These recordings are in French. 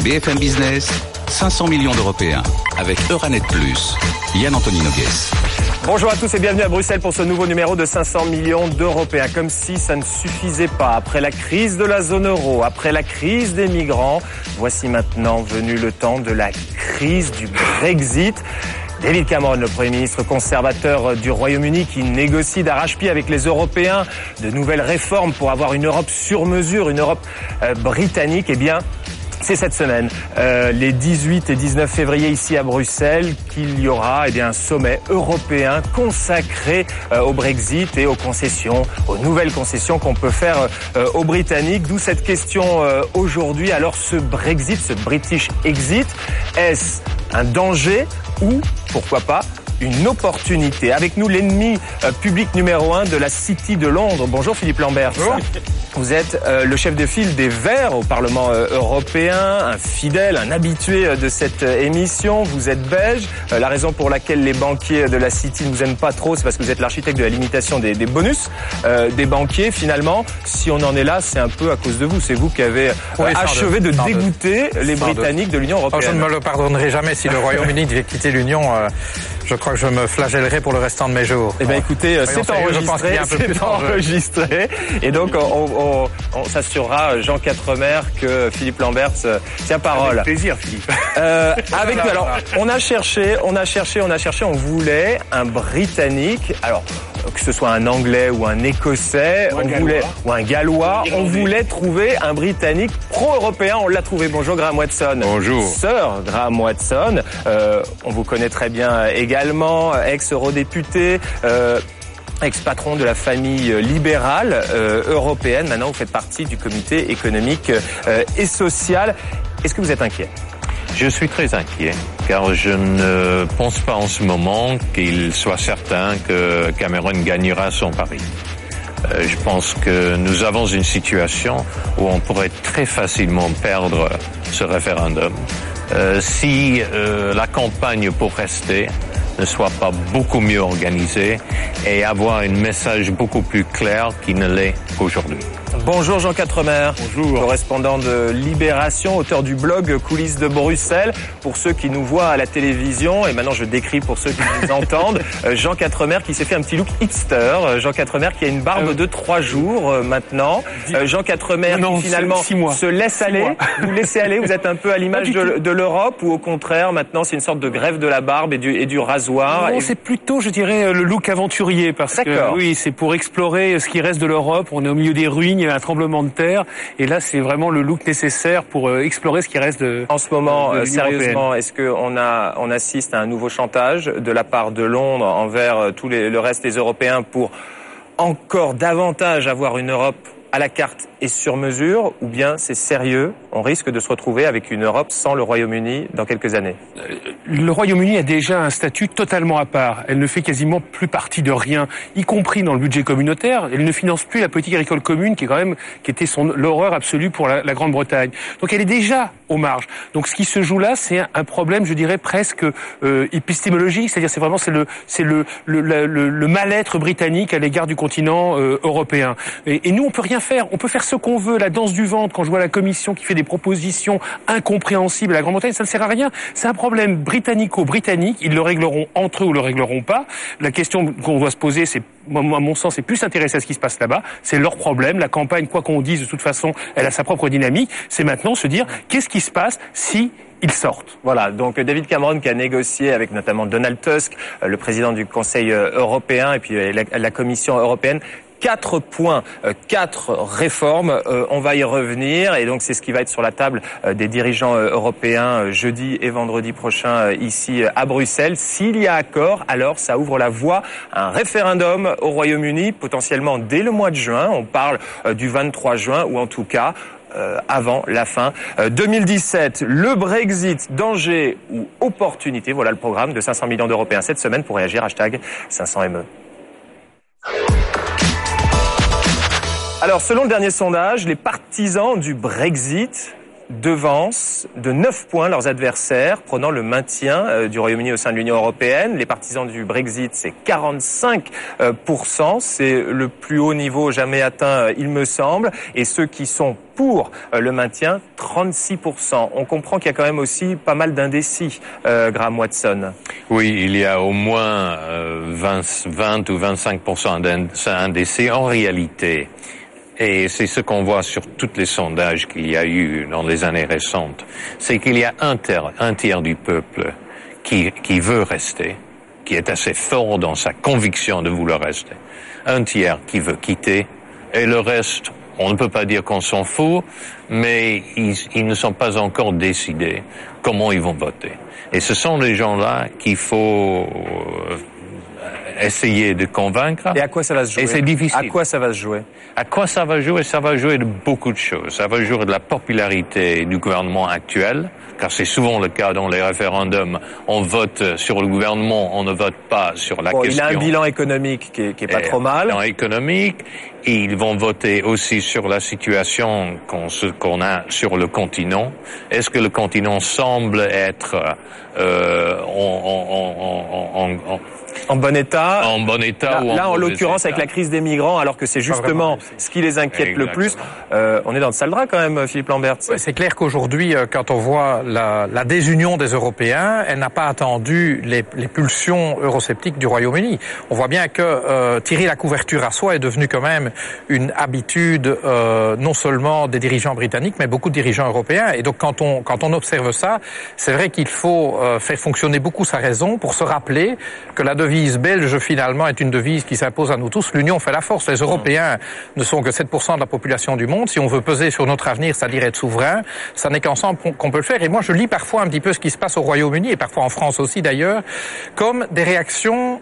BFM Business, 500 millions d'Européens, avec Euranet Plus. Yann-Anthony Noguès. Bonjour à tous et bienvenue à Bruxelles pour ce nouveau numéro de 500 millions d'Européens. Comme si ça ne suffisait pas, après la crise de la zone euro, après la crise des migrants, voici maintenant venu le temps de la crise du Brexit. David Cameron, le Premier ministre conservateur du Royaume-Uni, qui négocie d'arrache-pied avec les Européens de nouvelles réformes pour avoir une Europe sur mesure, une Europe britannique, eh bien, c'est cette semaine, les 18 et 19 février ici à Bruxelles, qu'il y aura un sommet européen consacré au Brexit et aux concessions, aux nouvelles concessions qu'on peut faire aux Britanniques. D'où cette question aujourd'hui. Alors ce Brexit, ce British Exit, est-ce un danger ou, pourquoi pas, une opportunité? Avec nous, l'ennemi public numéro 1 de la City de Londres. Bonjour Philippe Lambert. Bonjour. Vous êtes le chef de file des Verts au Parlement européen, un fidèle, un habitué de cette émission. Vous êtes belge. La raison pour laquelle les banquiers de la City ne vous aiment pas trop, c'est parce que vous êtes l'architecte de la limitation des bonus des banquiers. Finalement, si on en est là, c'est un peu à cause de vous. C'est vous qui avez achevé de dégoûter les Britanniques de l'Union européenne. Je ne me le pardonnerai jamais si le Royaume-Uni devait quitter l'Union. Je crois que je me flagellerai pour le restant de mes jours. Eh bien, écoutez, c'est enregistré. C'est enregistré. Et donc, on s'assurera, Jean Quatremer, que Philippe Lambert tient parole. Avec plaisir, Philippe. Avec nous. Alors, on a cherché. On voulait un Britannique. Alors, que ce soit un Anglais ou un Écossais, ou un Gallois, on voulait trouver un Britannique pro-européen. On l'a trouvé. Bonjour Graham Watson. Bonjour. Sir Graham Watson. On vous connaît très bien également, ex-eurodéputé. Ex-patron de la famille libérale européenne. Maintenant, vous faites partie du comité économique et social. Est-ce que vous êtes inquiet ? Je suis très inquiet, car je ne pense pas en ce moment qu'il soit certain que Cameron gagnera son pari. Je pense que nous avons une situation où on pourrait très facilement perdre ce référendum si la campagne pour rester ne soit pas beaucoup mieux organisée et avoir un message beaucoup plus clair qu'il ne l'est aujourd'hui. Bonjour Jean Quatremer. Bonjour. Correspondant de Libération, auteur du blog Coulisses de Bruxelles. Pour ceux qui nous voient à la télévision, et maintenant je décris pour ceux qui nous entendent, Jean Quatremer qui s'est fait un petit look hipster. Jean Quatremer qui a une barbe de 3 jours maintenant. Jean Quatremer qui finalement se laisse aller. Vous laissez aller, vous êtes un peu à l'image de l'Europe, ou au contraire maintenant c'est une sorte de grève de la barbe et du rasoir. Non, c'est plutôt, je dirais, le look aventurier, parce que oui, c'est pour explorer ce qui reste de l'Europe. On est au milieu des ruines, il y a un tremblement de terre, et là c'est vraiment le look nécessaire pour explorer ce qui reste de. En ce moment, de sérieusement, est-ce que on assiste à un nouveau chantage de la part de Londres envers le reste des Européens pour encore davantage avoir une Europe à la carte et sur mesure, ou bien c'est sérieux, on risque de se retrouver avec une Europe sans le Royaume-Uni dans quelques années? Le Royaume-Uni a déjà un statut totalement à part. Elle ne fait quasiment plus partie de rien, y compris dans le budget communautaire. Elle ne finance plus la politique agricole commune, qui était l'horreur absolue pour la Grande-Bretagne. Donc elle est déjà aux marges. Donc ce qui se joue là, c'est un problème, je dirais presque épistémologique, c'est-à-dire c'est le mal-être britannique à l'égard du continent européen. Et nous, on peut rien faire. On peut faire ce qu'on veut, la danse du ventre. Quand je vois la Commission qui fait des propositions incompréhensibles à la Grande-Bretagne, ça ne sert à rien. C'est un problème britannico-britannique. Ils le régleront entre eux ou le régleront pas. La question qu'on doit se poser, c'est, à mon sens, c'est plus s'intéresser à ce qui se passe là-bas. C'est leur problème. La campagne, quoi qu'on dise, de toute façon, elle a sa propre dynamique. C'est maintenant se dire, qu'est-ce qui se passe si ils sortent. Voilà, donc David Cameron qui a négocié avec notamment Donald Tusk, le président du Conseil européen, et puis la Commission européenne. 4 points, 4 réformes, on va y revenir, et donc c'est ce qui va être sur la table des dirigeants européens jeudi et vendredi prochain ici à Bruxelles. S'il y a accord, alors ça ouvre la voie à un référendum au Royaume-Uni, potentiellement dès le mois de juin. On parle du 23 juin, ou en tout cas avant la fin 2017. Le Brexit, danger ou opportunité, voilà le programme de 500 millions d'Européens cette semaine. Pour réagir, hashtag 500ME. Alors, selon le dernier sondage, les partisans du Brexit devancent de 9 points leurs adversaires, prenant le maintien du Royaume-Uni au sein de l'Union européenne. Les partisans du Brexit, c'est 45%. C'est le plus haut niveau jamais atteint, il me semble. Et ceux qui sont pour le maintien, 36%. On comprend qu'il y a quand même aussi pas mal d'indécis, Graham Watson. Oui, il y a au moins 20 ou 25% d'indécis en réalité. Et c'est ce qu'on voit sur tous les sondages qu'il y a eu dans les années récentes. C'est qu'il y a un tiers du peuple qui veut rester, qui est assez fort dans sa conviction de vouloir rester. Un tiers qui veut quitter, et le reste, on ne peut pas dire qu'on s'en fout, mais ils ne sont pas encore décidés comment ils vont voter. Et ce sont les gens-là qu'il faut essayer de convaincre. Et à quoi ça va se jouer? Et c'est difficile. À quoi ça va se jouer? À quoi ça va jouer? Ça va jouer de beaucoup de choses. Ça va jouer de la popularité du gouvernement actuel, car c'est souvent le cas dans les référendums. On vote sur le gouvernement, on ne vote pas sur la question. Il a un bilan économique qui est pas trop mal. Un bilan économique. Et ils vont voter aussi sur la situation qu'on a sur le continent. Est-ce que le continent semble être en bon état. En bon état là en l'occurrence, avec la crise des migrants, alors que c'est justement ce qui les inquiète le plus. On est dans le sale drap quand même, Philippe Lambert. Ouais, c'est clair qu'aujourd'hui, quand on voit la désunion des Européens, elle n'a pas attendu les pulsions eurosceptiques du Royaume-Uni. On voit bien que tirer la couverture à soi est devenu quand même une habitude non seulement des dirigeants britanniques, mais beaucoup de dirigeants européens. Et donc quand on observe ça, c'est vrai qu'il faut faire fonctionner beaucoup sa raison pour se rappeler que la devise belge, finalement, est une devise qui s'impose à nous tous. L'Union fait la force. Les Européens ne sont que 7% de la population du monde. Si on veut peser sur notre avenir, c'est-à-dire être souverain, ça n'est qu'ensemble qu'on peut le faire. Et moi, je lis parfois un petit peu ce qui se passe au Royaume-Uni, et parfois en France aussi d'ailleurs, comme des réactions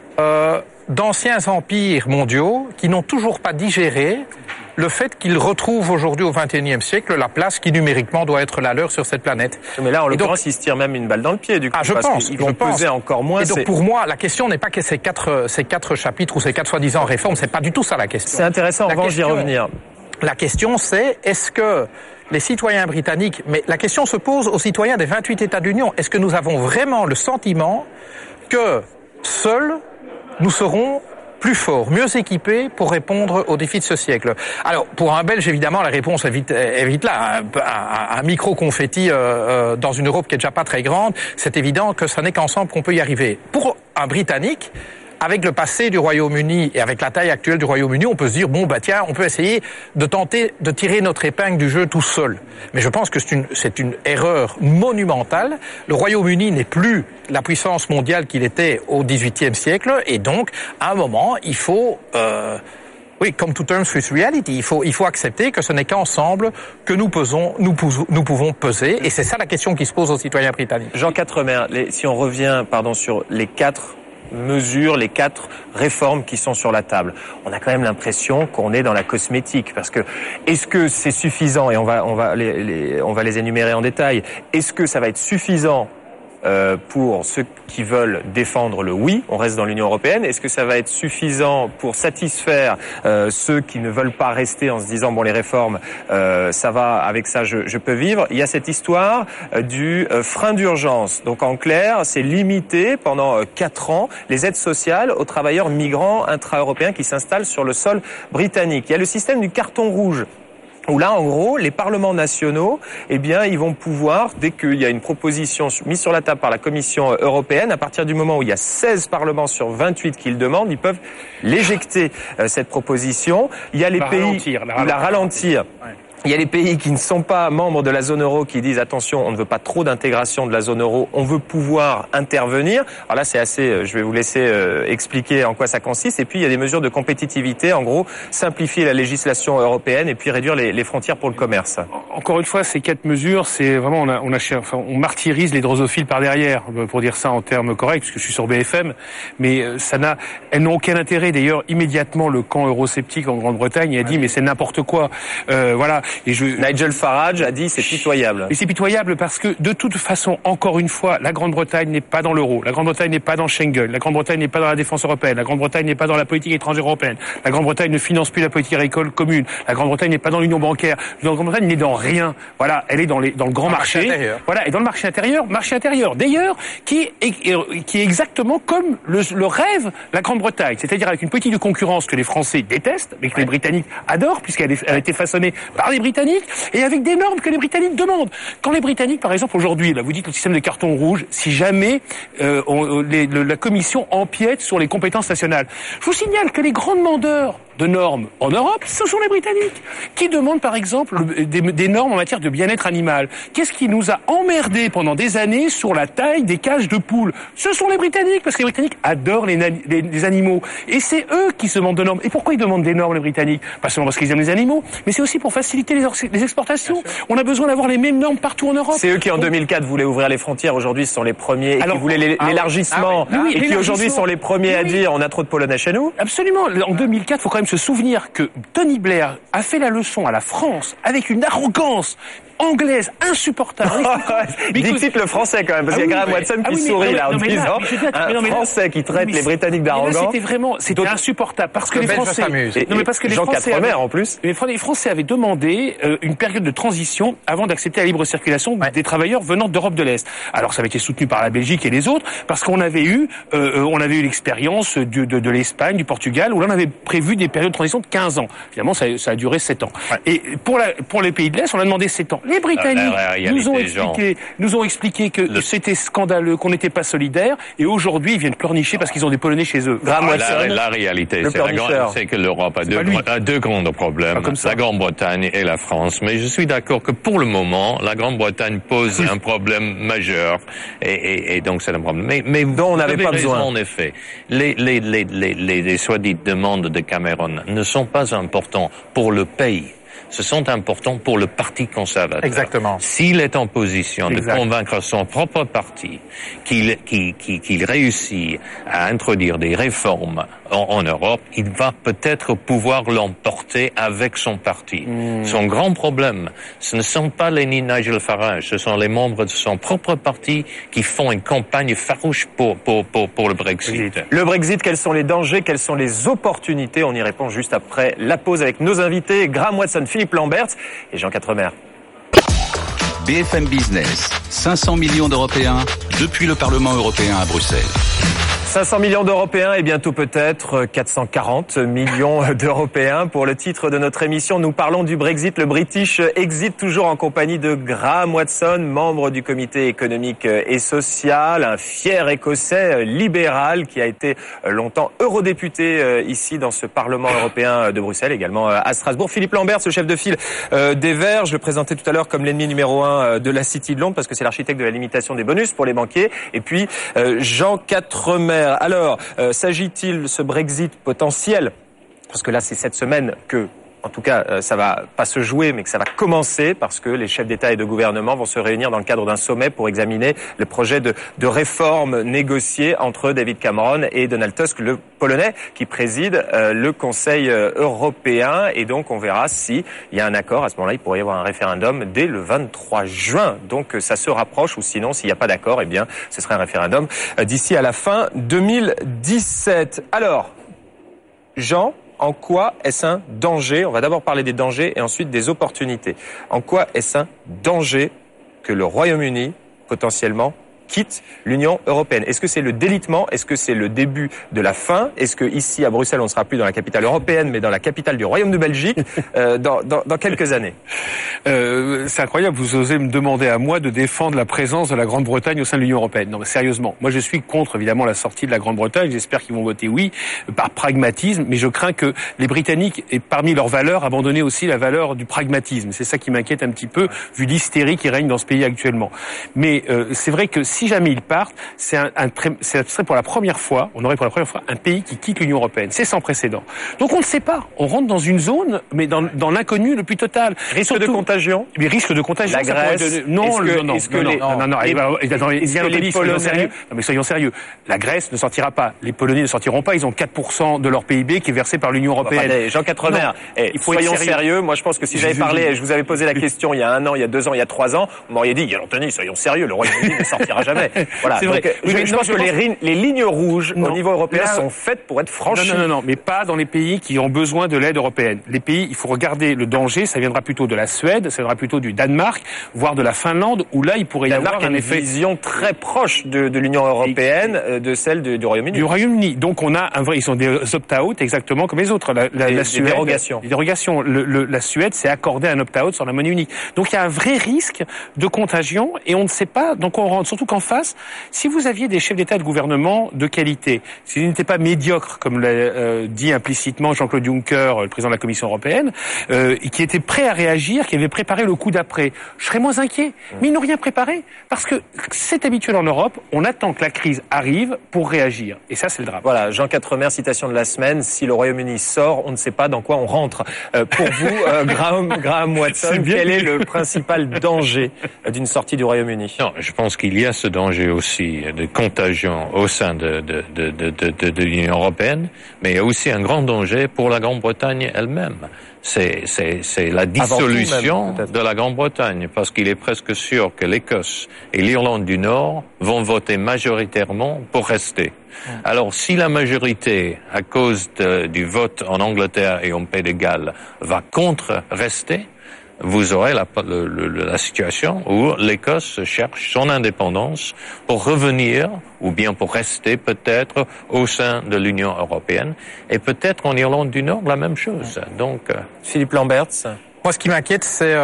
d'anciens empires mondiaux qui n'ont toujours pas digéré le fait qu'ils retrouvent aujourd'hui au XXIe siècle la place qui numériquement doit être la leur sur cette planète. Mais là, en l'occurrence, ils se tirent même une balle dans le pied, du coup. Je pense. Ils vont peser encore moins. Et donc, pour moi, la question n'est pas que ces quatre chapitres ou ces 4 soi-disant réformes, c'est pas du tout ça la question. C'est intéressant, en revanche, d'y revenir. La question, c'est, est-ce que les citoyens britanniques, mais la question se pose aux citoyens des 28 États de l'Union, est-ce que nous avons vraiment le sentiment que seuls nous serons plus forts, mieux équipés pour répondre aux défis de ce siècle? Alors, pour un Belge, évidemment, la réponse est vite là. Un micro-confetti dans une Europe qui est déjà pas très grande, c'est évident que ça n'est qu'ensemble qu'on peut y arriver. Pour un Britannique, avec le passé du Royaume-Uni et avec la taille actuelle du Royaume-Uni, on peut se dire, tiens, on peut essayer de tenter de tirer notre épingle du jeu tout seul. Mais je pense que c'est une erreur monumentale. Le Royaume-Uni n'est plus la puissance mondiale qu'il était au XVIIIe siècle, et donc, à un moment, il faut... come to terms with reality. Il faut accepter que ce n'est qu'ensemble que nous pouvons peser, et c'est ça la question qui se pose aux citoyens britanniques. Jean Quatremer, si on revient, sur les 4 mesures, les 4 réformes qui sont sur la table, on a quand même l'impression qu'on est dans la cosmétique, parce que est-ce que c'est suffisant, et on va les énumérer en détail, est-ce que ça va être suffisant pour ceux qui veulent défendre le oui, on reste dans l'Union européenne? Est-ce que ça va être suffisant pour satisfaire ceux qui ne veulent pas rester en se disant les réformes, ça va, avec ça je peux vivre? Il y a cette histoire du frein d'urgence. Donc en clair, c'est limiter pendant 4 ans les aides sociales aux travailleurs migrants intra-européens qui s'installent sur le sol britannique. Il y a le système du carton rouge, où là, en gros, les parlements nationaux, ils vont pouvoir, dès qu'il y a une proposition mise sur la table par la Commission européenne, à partir du moment où il y a 16 parlements sur 28 qui le demandent, ils peuvent l'éjecter, cette proposition. Il y a les pays qui la ralentir. Ouais. Il y a les pays qui ne sont pas membres de la zone euro qui disent attention, on ne veut pas trop d'intégration de la zone euro, on veut pouvoir intervenir. Alors là, c'est assez, je vais vous laisser expliquer en quoi ça consiste. Et puis, il y a des mesures de compétitivité, en gros, simplifier la législation européenne et puis réduire les frontières pour le commerce. Encore une fois, ces 4 mesures, c'est vraiment, on martyrise les drosophiles par derrière, pour dire ça en termes corrects, puisque je suis sur BFM, mais elles n'ont aucun intérêt. D'ailleurs, immédiatement, le camp eurosceptique en Grande-Bretagne a dit, mais c'est n'importe quoi. Voilà. Nigel Farage a dit c'est pitoyable. Mais c'est pitoyable parce que de toute façon, encore une fois, la Grande-Bretagne n'est pas dans l'euro, la Grande-Bretagne n'est pas dans Schengen, la Grande-Bretagne n'est pas dans la défense européenne, la Grande-Bretagne n'est pas dans la politique étrangère européenne, la Grande-Bretagne ne finance plus la politique agricole commune, la Grande-Bretagne n'est pas dans l'union bancaire, la Grande-Bretagne n'est dans rien. Voilà, elle est dans le grand marché. Voilà, et dans le marché intérieur, d'ailleurs, qui est exactement comme le rêve la Grande-Bretagne, c'est-à-dire avec une politique de concurrence que les Français détestent, mais que les Britanniques adorent, puisqu'elle a été façonnée par les Britanniques, et avec des normes que les Britanniques demandent. Quand les Britanniques, par exemple, aujourd'hui, là, vous dites le système des cartons rouges, si jamais la Commission empiète sur les compétences nationales. Je vous signale que les grands demandeurs de normes en Europe, ce sont les Britanniques, qui demandent par exemple des normes en matière de bien-être animal. Qu'est-ce qui nous a emmerdés pendant des années sur la taille des cages de poules? Ce sont les Britanniques, parce que les Britanniques adorent les animaux. Et c'est eux qui se demandent de normes. Et pourquoi ils demandent des normes, les Britanniques? Pas seulement parce qu'ils aiment les animaux, mais c'est aussi pour faciliter les exportations. On a besoin d'avoir les mêmes normes partout en Europe. C'est eux qui en 2004 voulaient ouvrir les frontières, aujourd'hui ce sont les premiers, et qui voulaient l'élargissement, et qui aujourd'hui sont les premiers à dire on a trop de Polonais chez nous. Absolument. En 2004, il faut quand même se souvenir que Tony Blair a fait la leçon à la France avec une arrogance anglaise insupportable. Dixit le français quand même, parce qu'il y a Graham Watson qui sourit là en disant un français qui traite les Britanniques d'arrogants. C'était insupportable parce que les Français. Jean Quatremer en plus. Les Français avaient demandé une période de transition avant d'accepter la libre circulation des travailleurs venant d'Europe de l'Est. Alors ça avait été soutenu par la Belgique et les autres parce qu'on avait eu l'expérience de l'Espagne, du Portugal où là on avait prévu des périodes de transition de 15 ans. Finalement ça a duré 7 ans. Et pour les pays de l'Est, on a demandé 7 ans. Les Britanniques nous ont expliqué que c'était scandaleux, qu'on n'était pas solidaires, et aujourd'hui ils viennent pleurnicher parce qu'ils ont des Polonais chez eux. La réalité, c'est que l'Europe a deux grands problèmes, la Grande-Bretagne et la France. Mais je suis d'accord que pour le moment, la Grande-Bretagne pose un problème majeur, et donc c'est un problème. Mais dont on n'avait pas besoin. En effet, les soi-dites demandes de Cameron ne sont pas importantes pour le pays. Ce sont importants pour le Parti conservateur. Exactement. S'il est en position de convaincre son propre parti qu'il réussit à introduire des réformes en Europe, il va peut-être pouvoir l'emporter avec son parti. Son grand problème, ce ne sont pas les Nigel Farage, ce sont les membres de son propre parti qui font une campagne farouche pour le Brexit. Le Brexit, quels sont les dangers, quelles sont les opportunités? On y répond juste après la pause avec nos invités, Graham Watson, Philippe Lamberts et Jean Quatremer. BFM Business, 500 millions d'Européens depuis le Parlement européen à Bruxelles. 500 millions d'Européens et bientôt peut-être 440 millions d'Européens. Pour le titre de notre émission, nous parlons du Brexit, le British Exit, toujours en compagnie de Graham Watson, membre du comité économique et social, un fier Écossais libéral qui a été longtemps eurodéputé ici dans ce Parlement européen de Bruxelles, également à Strasbourg. Philippe Lamberts, le chef de file des Verts, je le présentais tout à l'heure comme l'ennemi numéro 1 de la City de Londres parce que c'est l'architecte de la limitation des bonus pour les banquiers. Et puis Jean Quatremer. Alors, s'agit-il ce Brexit potentiel, parce que là c'est cette semaine que, en tout cas, ça va pas se jouer, mais que ça va commencer parce que les chefs d'État et de gouvernement vont se réunir dans le cadre d'un sommet pour examiner le projet de réforme négocié entre David Cameron et Donald Tusk, le Polonais, qui préside le Conseil européen. Et donc, on verra s'il y a un accord. À ce moment-là, il pourrait y avoir un référendum dès le 23 juin. Donc, ça se rapproche, ou sinon, s'il n'y a pas d'accord, eh bien, ce serait un référendum d'ici à la fin 2017. Alors, Jean, en quoi est-ce un danger? On va d'abord parler des dangers et ensuite des opportunités. En quoi est-ce un danger que le Royaume-Uni, potentiellement, quitte l'Union européenne? Est-ce que c'est le délitement? Est-ce que c'est le début de la fin? Est-ce que ici à Bruxelles on ne sera plus dans la capitale européenne mais dans la capitale du Royaume de Belgique dans quelques années? C'est incroyable, vous osez me demander à moi de défendre la présence de la Grande-Bretagne au sein de l'Union européenne. Non mais sérieusement, moi je suis contre évidemment la sortie de la Grande-Bretagne, j'espère qu'ils vont voter oui par pragmatisme, mais je crains que les Britanniques aient parmi leurs valeurs abandonné aussi la valeur du pragmatisme. C'est ça qui m'inquiète un petit peu vu l'hystérie qui règne dans ce pays actuellement. Mais c'est vrai que si jamais ils partent, ce serait pour la première fois, on aurait pour la première fois un pays qui quitte l'Union européenne. C'est sans précédent. Donc on ne sait pas. On rentre dans une zone, mais dans l'inconnu le plus total. Risque de contagion. Mais risque de contagion. La Grèce. Non. Mais soyons sérieux. La Grèce ne sortira pas. Les Polonais ne sortiront pas. Ils ont 4% de leur PIB qui est versé par l'Union européenne. Jean Quatremer, soyons sérieux. Moi, je pense que si j'avais parlé, je vous avais posé la question il y a 1 an, il y a 2 ans, il y a 3 ans, on m'aurait dit, Anthony, soyons sérieux. Le Royaume-Uni ne sortira jamais. Voilà. C'est vrai. Donc, je pense que les lignes rouges au niveau européen sont faites pour être franchies. Non, mais pas dans les pays qui ont besoin de l'aide européenne. Les pays, il faut regarder le danger, ça viendra plutôt de la Suède, ça viendra plutôt du Danemark, voire de la Finlande, où là, il pourrait y avoir un effet... une vision très proche de l'Union européenne, de celle du Royaume-Uni. Du Royaume-Uni. Donc on a ils sont des opt-out exactement comme les autres. La Suède, dérogations. Les dérogations. La Suède s'est accordé un opt-out sur la monnaie unique. Donc il y a un vrai risque de contagion et on ne sait pas dans quoi on rentre. Surtout qu'en face, si vous aviez des chefs d'État et de gouvernement de qualité, s'ils n'étaient pas médiocres, comme l'a dit implicitement Jean-Claude Juncker, le président de la Commission européenne, qui étaient prêts à réagir, qui avaient préparé le coup d'après, je serais moins inquiet. Mais ils n'ont rien préparé parce que c'est habituel en Europe, on attend que la crise arrive pour réagir. Et ça, c'est le drame. Voilà, Jean Quatremer, citation de la semaine. Si le Royaume-Uni sort, on ne sait pas dans quoi on rentre. Pour vous, Graham Watson, quel est le principal danger d'une sortie du Royaume-Uni? Non, je pense qu'il y a ce danger aussi de contagion au sein de l'Union européenne, mais il y a aussi un grand danger pour la Grande-Bretagne elle-même. C'est la dissolution de la Grande-Bretagne, parce qu'il est presque sûr que l'Écosse et l'Irlande du Nord vont voter majoritairement pour rester. Alors, si la majorité, à cause du vote en Angleterre et en Pays de Galles, va contre rester, vous aurez la situation où l'Écosse cherche son indépendance pour revenir, ou bien pour rester peut-être au sein de l'Union européenne, et peut-être en Irlande du Nord la même chose. Donc, Philippe Lamberts. Moi, ce qui m'inquiète,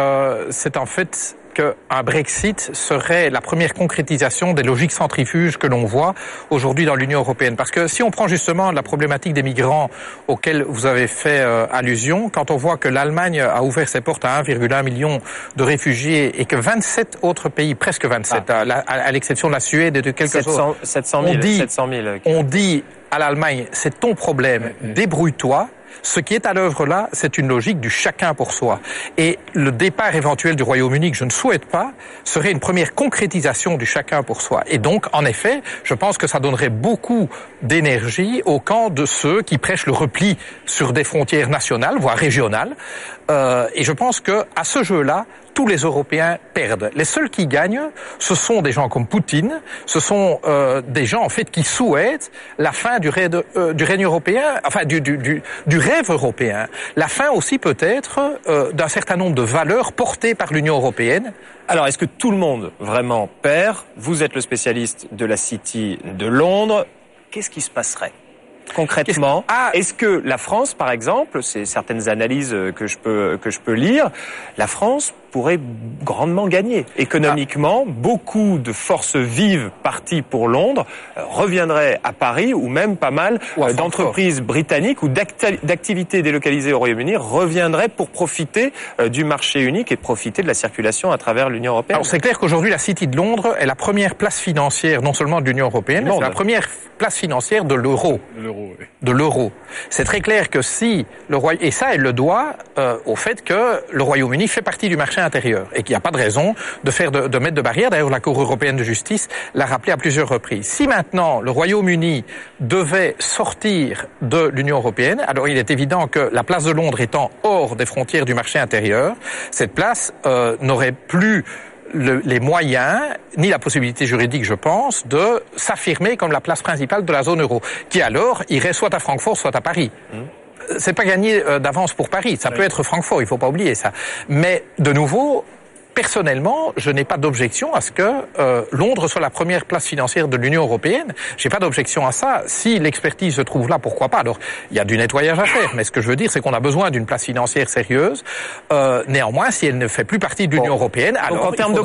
c'est en fait qu'un Brexit serait la première concrétisation des logiques centrifuges que l'on voit aujourd'hui dans l'Union européenne. Parce que si on prend justement la problématique des migrants auxquels vous avez fait allusion, quand on voit que l'Allemagne a ouvert ses portes à 1,1 million de réfugiés et que 27 autres pays, presque 27, à l'exception de la Suède et de quelques autres, 700 000. On dit à l'Allemagne, c'est ton problème, débrouille-toi. Ce qui est à l'œuvre là, c'est une logique du chacun pour soi. Et le départ éventuel du Royaume-Uni, que je ne souhaite pas, serait une première concrétisation du chacun pour soi. Et donc, en effet, je pense que ça donnerait beaucoup d'énergie au camp de ceux qui prêchent le repli sur des frontières nationales, voire régionales. Et je pense que à ce jeu-là, tous les Européens perdent. Les seuls qui gagnent, ce sont des gens comme Poutine, ce sont des gens en fait qui souhaitent la fin du règne européen, enfin du rêve européen, la fin aussi peut-être d'un certain nombre de valeurs portées par l'Union européenne. Alors, est-ce que tout le monde vraiment perd? Vous êtes le spécialiste de la City de Londres. Qu'est-ce qui se passerait concrètement? Est-ce que la France, par exemple, c'est certaines analyses que je peux lire, la France pourrait grandement gagner. Économiquement, beaucoup de forces vives parties pour Londres reviendraient à Paris, ou même pas mal d'entreprises britanniques ou d'activités délocalisées au Royaume-Uni reviendraient pour profiter du marché unique et profiter de la circulation à travers l'Union européenne. Alors c'est clair qu'aujourd'hui la City de Londres est la première place financière non seulement de l'Union européenne, mais c'est la première place financière de l'euro. De l'euro. C'est très clair que si le Royaume-Uni, et ça elle le doit au fait que le Royaume-Uni fait partie du marché intérieur et qu'il n'y a pas de raison de mettre de barrière. D'ailleurs, la Cour européenne de justice l'a rappelé à plusieurs reprises. Si maintenant le Royaume-Uni devait sortir de l'Union européenne, alors il est évident que la place de Londres étant hors des frontières du marché intérieur, cette place n'aurait plus les moyens, ni la possibilité juridique, je pense, de s'affirmer comme la place principale de la zone euro, qui alors irait soit à Francfort, soit à Paris. C'est pas gagné d'avance pour Paris. Ça peut être Francfort, il faut pas oublier ça. Mais de nouveau, personnellement, je n'ai pas d'objection à ce que Londres soit la première place financière de l'Union européenne. J'ai pas d'objection à ça. Si l'expertise se trouve là, pourquoi pas? Alors, il y a du nettoyage à faire, mais ce que je veux dire, c'est qu'on a besoin d'une place financière sérieuse. Néanmoins, si elle ne fait plus partie de l'Union européenne, alors en termes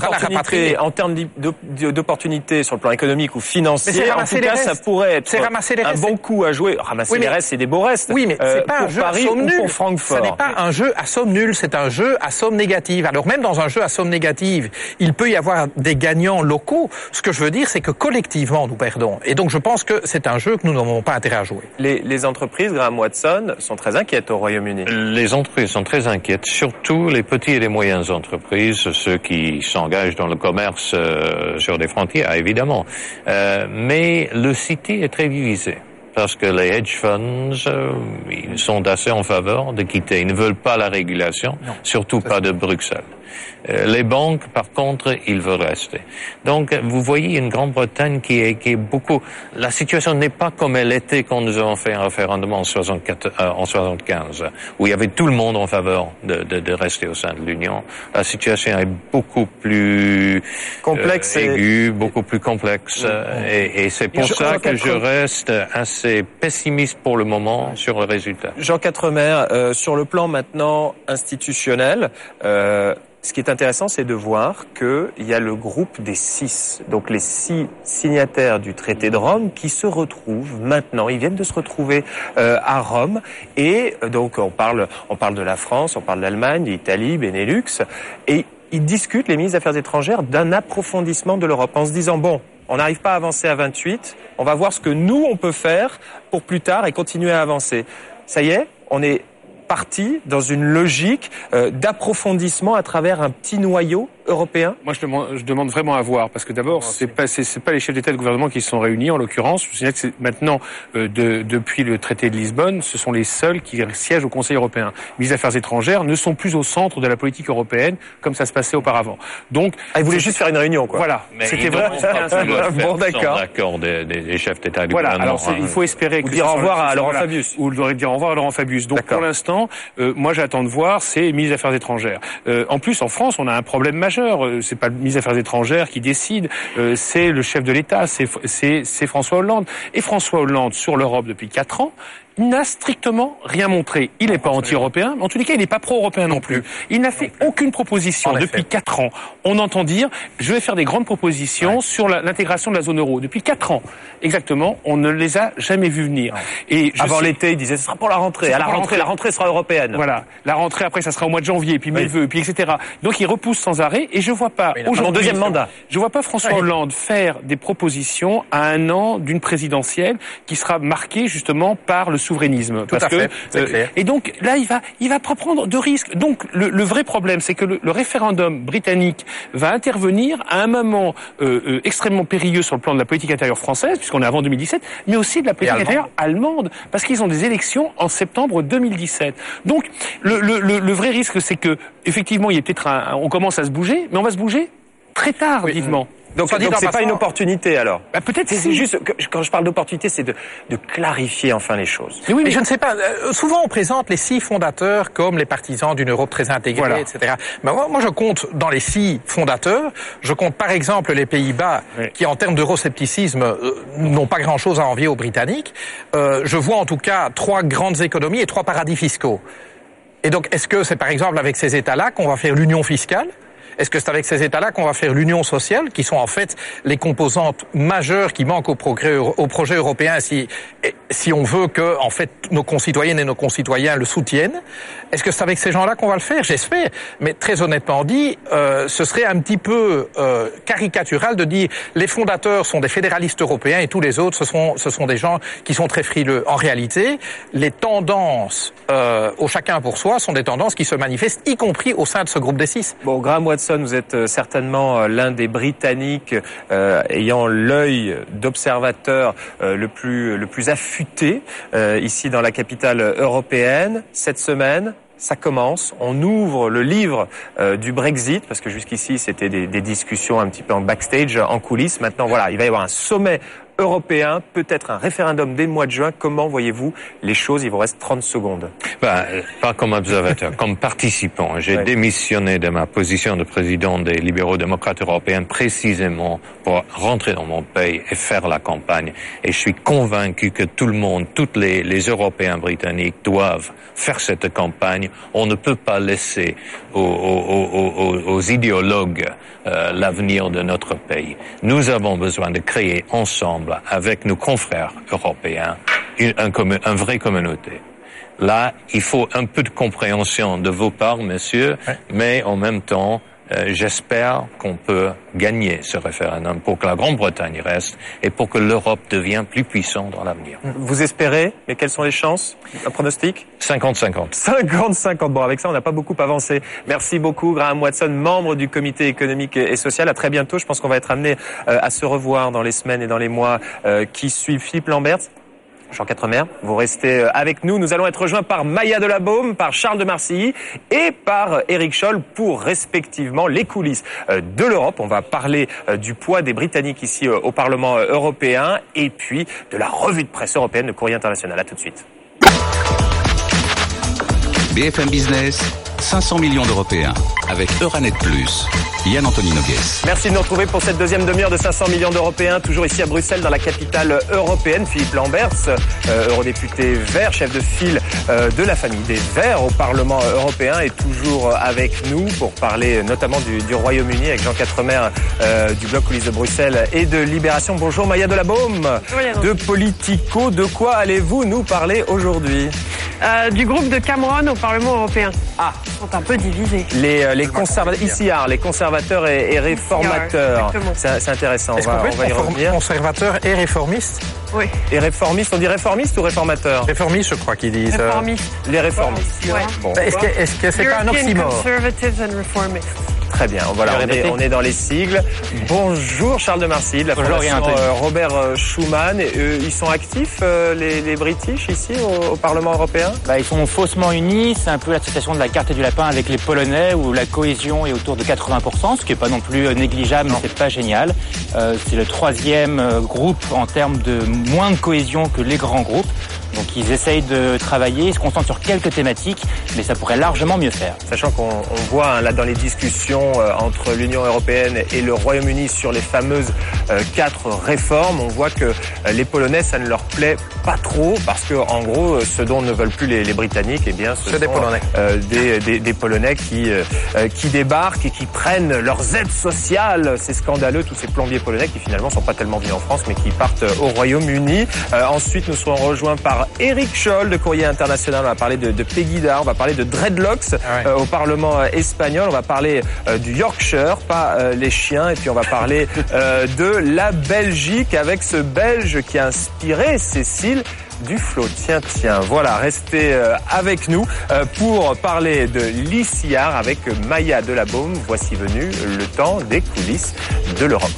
d'opportunités sur le plan économique ou financier, en tout cas, ça pourrait être un bon coup à jouer. Ramasser les restes, c'est des beaux restes. Oui, mais c'est pas un jeu Paris à somme nulle. Pour Francfort. Ce n'est pas un jeu à somme nulle, c'est un jeu à somme négative. Alors même dans un jeu à somme négative, il peut y avoir des gagnants locaux. Ce que je veux dire, c'est que collectivement, nous perdons. Et donc, je pense que c'est un jeu que nous n'avons pas intérêt à jouer. Les entreprises, Graham Watson, sont très inquiètes au Royaume-Uni. Les entreprises sont très inquiètes, surtout les petites et les moyennes entreprises, ceux qui s'engagent dans le commerce sur des frontières, évidemment. Mais le City est très divisé. Parce que les hedge funds, ils sont assez en faveur de quitter. Ils ne veulent pas la régulation, surtout pas de Bruxelles. Les banques, par contre, ils veulent rester. Donc, vous voyez une Grande-Bretagne qui est beaucoup... La situation n'est pas comme elle était quand nous avons fait un référendum en 75, où il y avait tout le monde en faveur de rester au sein de l'Union. La situation est beaucoup plus complexe aiguë, beaucoup plus complexe. Et c'est pour ça que je reste assez pessimiste pour le moment sur le résultat. Jean Quatremer, sur le plan maintenant institutionnel, ce qui est intéressant, c'est de voir qu'il y a le groupe des 6, donc les 6 signataires du traité de Rome, qui se retrouvent maintenant. Ils viennent de se retrouver à Rome, et donc on parle de la France, on parle de l'Allemagne, l'Italie, Benelux, et ils discutent, les ministres des Affaires étrangères, d'un approfondissement de l'Europe, en se disant bon, on n'arrive pas à avancer à 28, on va voir ce que nous on peut faire pour plus tard et continuer à avancer. Ça y est, on est parti dans une logique d'approfondissement à travers un petit noyau européen. Moi, je demande vraiment à voir, parce que d'abord, c'est pas les chefs d'État et de gouvernement qui se sont réunis, en l'occurrence. Je signale que c'est maintenant, depuis le traité de Lisbonne, ce sont les seuls qui siègent au Conseil européen. Les affaires étrangères ne sont plus au centre de la politique européenne, comme ça se passait auparavant. Donc, ils voulaient juste faire une réunion, quoi. Voilà. Mais c'était vrai. Bon, d'accord. Des chefs d'État et de gouvernement. Alors, il faut espérer que dire au revoir à Laurent Fabius. Ou dire au revoir à Laurent Fabius. Donc, pour l'instant, moi, j'attends de voir, c'est les ministres des Affaires étrangères. En plus, en France, on a un problème majeur. C'est pas le ministre des Affaires étrangères qui décide, c'est le chef de l'État, c'est François Hollande. Et François Hollande, sur l'Europe depuis 4 ans, n'a strictement rien montré. Il n'est pas anti-européen, mais en tous les cas, il n'est pas pro-européen non plus. Il n'a fait aucune proposition depuis 4 ans. On entend dire, je vais faire des grandes propositions sur l'intégration de la zone euro. Depuis 4 ans, exactement, on ne les a jamais vus venir. Et avant l'été, il disait, ce sera pour la rentrée. À la rentrée sera européenne. Voilà. La rentrée, après, ça sera au mois de janvier, puis mi-vœux, puis etc. Donc, il repousse sans arrêt, et je vois pas, aujourd'hui, deuxième mandat. Je vois pas François Hollande faire des propositions à 1 an d'une présidentielle qui sera marquée, justement, par le souverainisme. Tout à fait, c'est clair. Et donc là, il va pas prendre de risques. Donc le vrai problème, c'est que le référendum britannique va intervenir à un moment extrêmement périlleux sur le plan de la politique intérieure française, puisqu'on est avant 2017, mais aussi de la politique intérieure allemande, parce qu'ils ont des élections en septembre 2017. Donc le vrai risque, c'est que effectivement, il y a peut-être on commence à se bouger, mais on va se bouger très tardivement. Donc c'est pas une opportunité alors. Peut-être c'est juste que, quand je parle d'opportunité, c'est de clarifier enfin les choses. Mais je ne sais pas. Souvent on présente les 6 fondateurs comme les partisans d'une Europe très intégrée, etc. Mais moi je compte dans les 6 fondateurs. Je compte par exemple les Pays-Bas qui en termes d'euroscepticisme n'ont pas grand-chose à envier aux Britanniques. Je vois en tout cas 3 grandes économies et 3 paradis fiscaux. Et donc est-ce que c'est par exemple avec ces États-là qu'on va faire l'union fiscale ? Est-ce que c'est avec ces États-là qu'on va faire l'union sociale, qui sont en fait les composantes majeures qui manquent au projet européen si on veut que, en fait, nos concitoyennes et nos concitoyens le soutiennent? Est-ce que c'est avec ces gens-là qu'on va le faire? J'espère. Mais très honnêtement dit, ce serait un petit peu caricatural de dire les fondateurs sont des fédéralistes européens et tous les autres, ce sont des gens qui sont très frileux. En réalité, les tendances au chacun pour soi sont des tendances qui se manifestent, y compris au sein de ce groupe des 6. Bon, Graham Watson, vous êtes certainement l'un des Britanniques ayant l'œil d'observateur le plus affûté ici dans la capitale européenne. Cette semaine, ça commence. On ouvre le livre du Brexit, parce que jusqu'ici, c'était des discussions un petit peu en backstage, en coulisses. Maintenant, voilà, il va y avoir un sommet européen, peut-être un référendum dès le mois de juin. Comment voyez-vous les choses? Il vous reste 30 secondes. Pas comme observateur, comme participant. J'ai démissionné de ma position de président des libéraux démocrates européens précisément pour rentrer dans mon pays et faire la campagne. Et je suis convaincu que tout le monde, tous les Européens britanniques doivent faire cette campagne. On ne peut pas laisser aux idéologues l'avenir de notre pays. Nous avons besoin de créer ensemble, avec nos confrères européens, une vraie communauté. Là, il faut un peu de compréhension de vos parts, messieurs, mais en même temps, j'espère qu'on peut gagner ce référendum pour que la Grande-Bretagne reste et pour que l'Europe devienne plus puissante dans l'avenir. Vous espérez, mais quelles sont les chances? Un pronostic? 50-50. 50-50. Bon, avec ça, on n'a pas beaucoup avancé. Merci beaucoup, Graham Watson, membre du Comité économique et social. À très bientôt. Je pense qu'on va être amené à se revoir dans les semaines et dans les mois qui suivent. Philippe Lamberts, Jean Quatremer, vous restez avec nous. Nous allons être rejoints par Maya Delabaume, par Charles de Marcilly et par Éric Scholl pour respectivement les coulisses de l'Europe. On va parler du poids des Britanniques ici au Parlement européen et puis de la revue de presse européenne de Courrier International. À tout de suite. BFM Business, 500 millions d'Européens avec Euranet Plus. Yann-Anthony Noguès. Merci de nous retrouver pour cette deuxième demi-heure de 500 millions d'Européens, toujours ici à Bruxelles, dans la capitale européenne. Philippe Lamberts, eurodéputé vert, chef de file de la famille des Verts au Parlement européen, est toujours avec nous pour parler notamment du Royaume-Uni avec Jean Quatremer du Bloc Coulisses de Bruxelles et de Libération. Bonjour Maya Delabaume, de Politico. De quoi allez-vous nous parler aujourd'hui ? Du groupe de Cameron au Parlement européen. Ah, ils sont un peu divisés. Les conservateurs, les conservateurs et réformateurs. C'est intéressant. Est-ce qu'on peut être conservateur et réformiste ? Oui. Et réformiste, on dit réformiste ou réformateur ? Réformiste, je crois qu'ils disent. Réformiste. Les réformistes. Ouais. Bon. Est-ce que c'est pas un oxymore ? Conservatives and reformists. Très bien, voilà, on est dans les sigles. Bonjour Charles de Marcilly, de la Fondation Robert Schuman. Ils sont actifs, les British, ici, au Parlement européen ? Ils sont faussement unis. C'est un peu l'association de la carte et du lapin avec les Polonais, où la cohésion est autour de 80%, ce qui n'est pas non plus négligeable, mais c'est pas génial. C'est le troisième groupe en termes de moins de cohésion que les grands groupes. Donc ils essayent de travailler, ils se concentrent sur quelques thématiques, mais ça pourrait largement mieux faire. Sachant qu'on voit là dans les discussions entre l'Union européenne et le Royaume-Uni sur les fameuses 4 réformes, on voit que les Polonais, ça ne leur plaît pas trop, parce que en gros, ce dont ne veulent plus les Britanniques, eh bien, ce sont des Polonais qui débarquent et qui prennent leurs aides sociales. C'est scandaleux, tous ces plombiers polonais qui finalement sont pas tellement venus en France, mais qui partent au Royaume-Uni. Ensuite, nous serons rejoints par Éric Scholl de Courrier International. On va parler de Pegida, on va parler de dreadlocks au Parlement espagnol, on va parler du Yorkshire, pas les chiens, et puis on va parler de la Belgique avec ce Belge qui a inspiré Cécile Duflot. Tiens, voilà, restez avec nous pour parler de l'ICR avec Maya Delabaume. Voici venu le temps des coulisses de l'Europe.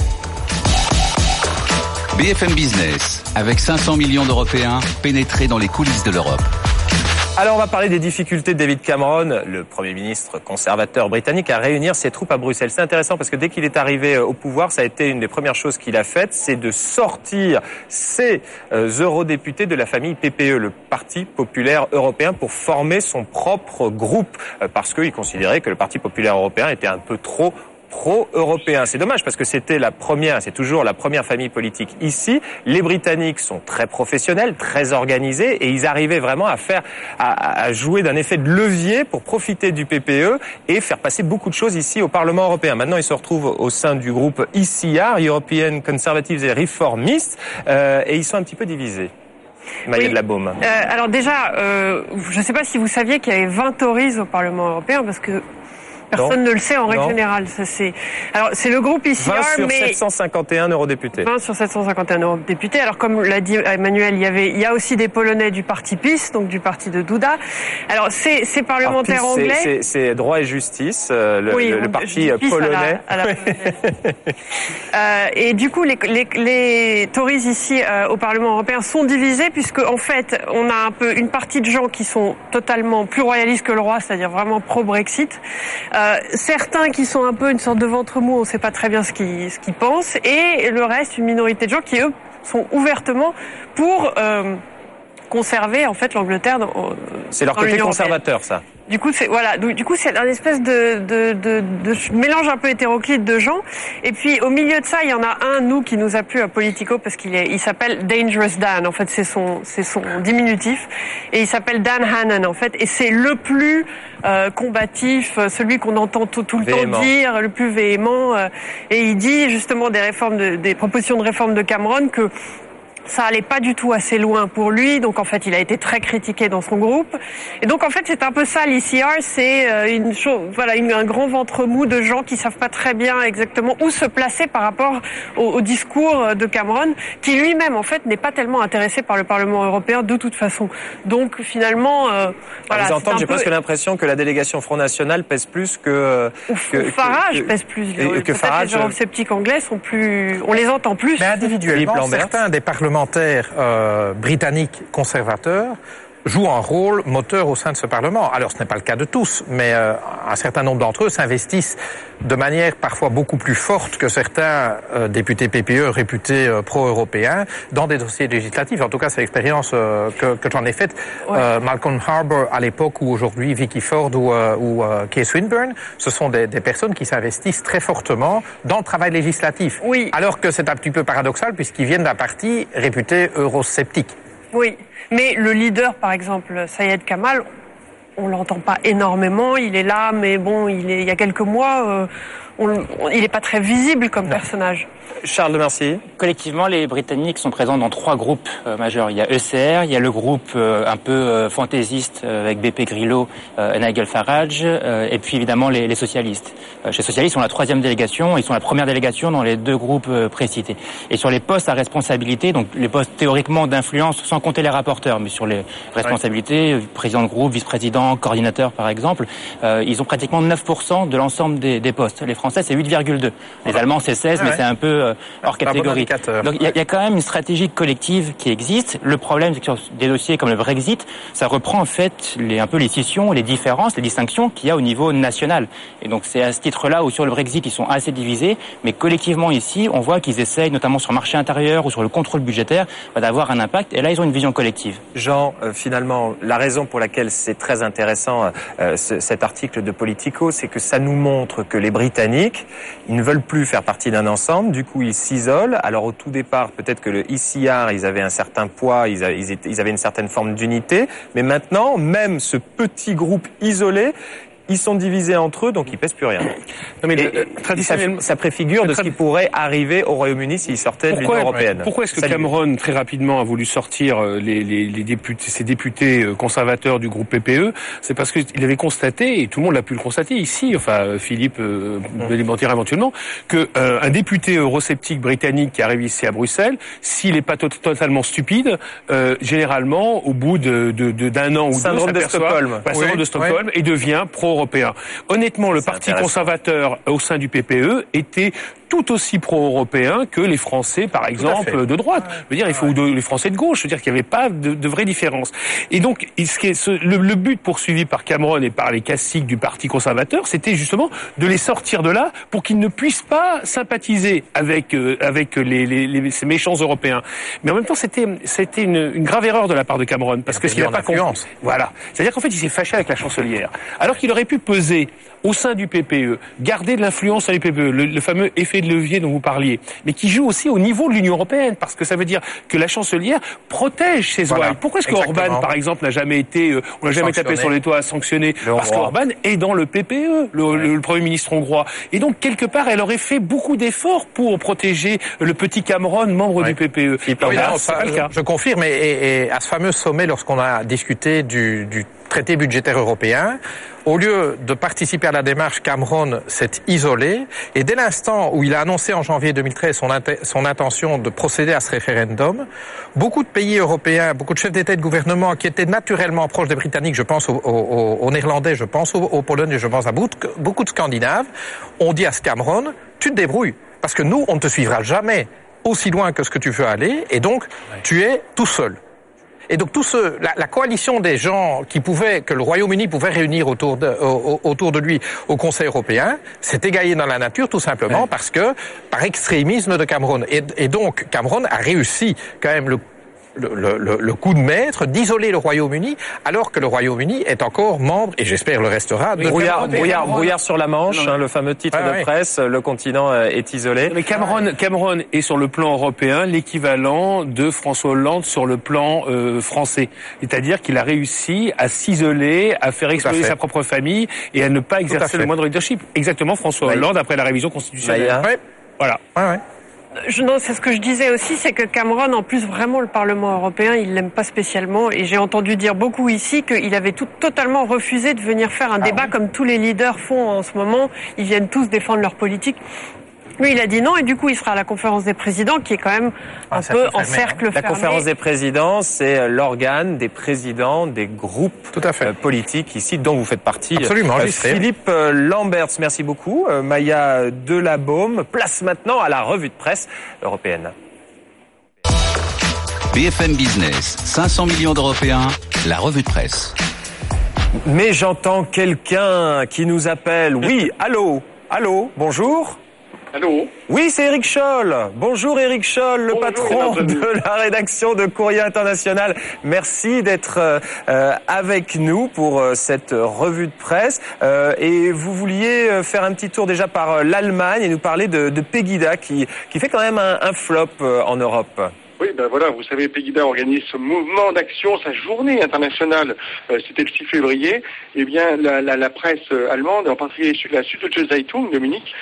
BFM Business, avec 500 millions d'Européens pénétrés dans les coulisses de l'Europe. Alors on va parler des difficultés de David Cameron, le Premier ministre conservateur britannique, à réunir ses troupes à Bruxelles. C'est intéressant parce que dès qu'il est arrivé au pouvoir, ça a été une des premières choses qu'il a faites, c'est de sortir ses eurodéputés de la famille PPE, le Parti populaire européen, pour former son propre groupe, parce qu'il considérait que le Parti populaire européen était un peu trop pro-européen. C'est dommage parce que c'est toujours la première famille politique ici. Les Britanniques sont très professionnels, très organisés et ils arrivaient vraiment à jouer d'un effet de levier pour profiter du PPE et faire passer beaucoup de choses ici au Parlement européen. Maintenant, ils se retrouvent au sein du groupe ECR, European Conservatives and Reformists, et ils sont un petit peu divisés. Maya Delabaume. Alors déjà, je ne sais pas si vous saviez qu'il y avait 20 Tories au Parlement européen, parce que personne ne le sait en règle générale. Alors, c'est le groupe ICR, 20 sur 751 eurodéputés. 20 sur 751 eurodéputés. Alors, comme l'a dit Emmanuel, il y a aussi des Polonais du parti PiS, donc du parti de Duda. Alors, ces parlementaires anglais... C'est Droit et Justice, le parti polonais. Et du coup, les Tories ici au Parlement européen sont divisés, puisque en fait, on a un peu une partie de gens qui sont totalement plus royalistes que le roi, c'est-à-dire vraiment pro-Brexit. Certains qui sont un peu une sorte de ventre mou, on ne sait pas très bien ce qu'ils pensent, et le reste, une minorité de gens qui, eux, sont ouvertement pour conserver en fait l'Angleterre dans c'est leur côté conservateur, ça. Du coup, c'est un espèce de mélange un peu hétéroclite de gens. Et puis, au milieu de ça, il y en a un, qui nous a plu à Politico, parce il s'appelle Dangerous Dan. En fait, c'est son diminutif. Et il s'appelle Dan Hannan, en fait. Et c'est le plus combatif, celui qu'on entend tout le temps dire, le plus véhément. Et il dit, justement, des propositions de réforme de Cameron que ça allait pas du tout assez loin pour lui, donc en fait il a été très critiqué dans son groupe. Et donc en fait c'est un peu ça l'ICR, c'est un grand ventre mou de gens qui savent pas très bien exactement où se placer par rapport au discours de Cameron, qui lui-même en fait n'est pas tellement intéressé par le Parlement européen de toute façon. Donc finalement, voilà. Vous entendez, j'ai presque l'impression que la délégation Front National pèse plus que Farage pèse plus. Que Farage. Les eurosceptiques anglais sont plus, on les entend plus. Mais individuellement, certains des parlementaires parlementaires britanniques conservateurs jouent un rôle moteur au sein de ce Parlement. Alors ce n'est pas le cas de tous, mais un certain nombre d'entre eux s'investissent de manière parfois beaucoup plus forte que certains députés PPE réputés pro-européens dans des dossiers législatifs. En tout cas, c'est l'expérience que j'en ai faite. Ouais. Malcolm Harbour à l'époque ou aujourd'hui Vicky Ford ou Kay Swinburne, ce sont des personnes qui s'investissent très fortement dans le travail législatif. Oui. Alors que c'est un petit peu paradoxal puisqu'ils viennent d'un parti réputé eurosceptique. Oui, mais le leader, par exemple, Syed Kamal, on l'entend pas énormément. Il est là, mais bon, il y a quelques mois, il n'est pas très visible comme personnage. Charles Lemercier. Collectivement, les Britanniques sont présents dans 3 groupes majeurs. Il y a ECR, il y a le groupe un peu fantaisiste avec BP Grillo et Nigel Farage, et puis évidemment les socialistes. Chez les socialistes, ils sont la 3e délégation, ils sont la première délégation dans les 2 groupes précités. Et sur les postes à responsabilité, donc les postes théoriquement d'influence, sans compter les rapporteurs, mais sur les responsabilités, président de groupe, vice-président, coordinateur par exemple, ils ont pratiquement 9% de l'ensemble des postes. Les Français, c'est 8,2. Les Allemands, c'est 16, mais c'est un peu hors catégorie. Donc il y a quand même une stratégie collective qui existe. Le problème, c'est que sur des dossiers comme le Brexit, ça reprend en fait un peu les scissions, les différences, les distinctions qu'il y a au niveau national. Et donc c'est à ce titre-là où sur le Brexit, ils sont assez divisés, mais collectivement ici, on voit qu'ils essayent, notamment sur le marché intérieur ou sur le contrôle budgétaire, d'avoir un impact. Et là, ils ont une vision collective. Jean, finalement, la raison pour laquelle c'est très intéressant cet article de Politico, c'est que ça nous montre que les Britanniques, ils ne veulent plus faire partie d'un ensemble. Du coup, ils s'isolent. Alors, au tout départ, peut-être que le ECR, ils avaient un certain poids, ils avaient une certaine forme d'unité. Mais maintenant, même ce petit groupe isolé, ils sont divisés entre eux, donc ils pèsent plus rien. Non, mais traditionnellement, ça préfigure de ce qui pourrait arriver au Royaume-Uni s'il sortait de l'Union européenne. Pourquoi est-ce que Cameron, très rapidement, a voulu sortir ces députés conservateurs du groupe PPE? C'est parce qu'il avait constaté, et tout le monde l'a pu le constater ici, enfin Philippe peut démentir éventuellement, que un député eurosceptique britannique qui arrive ici à Bruxelles, s'il n'est pas totalement stupide, généralement, au bout d'un an ou deux, syndrome de Stockholm, syndrome de Stockholm, et devient pro-européen. Honnêtement, le Parti conservateur au sein du PPE était tout aussi pro-européen que les Français, par exemple, de droite. Je veux dire, il faut les Français de gauche. Je veux dire qu'il n'y avait pas de vraie différence. Et donc, le but poursuivi par Cameron et par les classiques du Parti conservateur, c'était justement de les sortir de là pour qu'ils ne puissent pas sympathiser avec ces méchants Européens. Mais en même temps, c'était une grave erreur de la part de Cameron, parce que ce qu'il n'a pas compris. Voilà. C'est-à-dire qu'en fait, il s'est fâché avec la chancelière. Alors qu'il aurait pu peser au sein du PPE, garder de l'influence sur les PPE, le fameux effet de levier dont vous parliez, mais qui joue aussi au niveau de l'Union européenne, parce que ça veut dire que la chancelière protège ses ouailles. Pourquoi est-ce qu'Orban, par exemple, n'a jamais été, on n'a jamais tapé sur les doigts à sanctionner? Parce qu'Orban est dans le PPE, le Premier ministre hongrois. Et donc, quelque part, elle aurait fait beaucoup d'efforts pour protéger le petit Cameron, membre du PPE. Je confirme, et à ce fameux sommet, lorsqu'on a discuté du traité budgétaire européen, au lieu de participer à la démarche, Cameron s'est isolé, et dès l'instant où il a annoncé en janvier 2013 son intention de procéder à ce référendum, beaucoup de pays européens, beaucoup de chefs d'État et de gouvernement qui étaient naturellement proches des Britanniques, je pense aux Néerlandais, je pense aux Polonais, je pense à beaucoup de Scandinaves, ont dit à ce Cameron, tu te débrouilles, parce que nous, on ne te suivra jamais aussi loin que ce que tu veux aller, et donc tu es tout seul. Et donc la coalition des gens que le Royaume-Uni pouvait réunir autour de lui au Conseil européen, s'est égaillée dans la nature tout simplement parce que par extrémisme de Cameron. Et donc Cameron a réussi quand même le coup de maître d'isoler le Royaume-Uni, alors que le Royaume-Uni est encore membre, et j'espère le restera, de brouillard sur la Manche, le fameux titre de presse, le continent est isolé. Mais Cameron est sur le plan européen l'équivalent de François Hollande sur le plan français. C'est-à-dire qu'il a réussi à s'isoler, à faire exploser sa propre famille et à ne pas exercer le moindre leadership. Exactement François Hollande après la révision constitutionnelle. Voilà. Non, c'est ce que je disais aussi, c'est que Cameron, en plus, vraiment, le Parlement européen, il l'aime pas spécialement. Et j'ai entendu dire beaucoup ici qu'il avait totalement refusé de venir faire un débat comme tous les leaders font en ce moment. Ils viennent tous défendre leur politique. Lui, il a dit non, et du coup, il sera à la conférence des présidents, qui est quand même un peu en cercle fermé. La conférence des présidents, c'est l'organe des présidents des groupes politiques ici, dont vous faites partie. Absolument. Philippe Lamberts, merci beaucoup. Maya Delabaume, place maintenant à la revue de presse européenne. BFM Business, 500 millions d'Européens, la revue de presse. Mais j'entends quelqu'un qui nous appelle. Oui, allô, bonjour. Allô ? Oui, c'est Éric Scholl. Bonjour Éric Scholl, le patron de la rédaction de Courrier International. Merci d'être avec nous pour cette revue de presse. Et vous vouliez faire un petit tour déjà par l'Allemagne et nous parler de Pegida qui fait quand même un flop en Europe. Oui, ben voilà, vous savez, Pegida organise ce mouvement d'action, sa journée internationale, c'était le 6 février. Eh bien, la presse allemande, en particulier la Süddeutsche Zeitung, Dominique,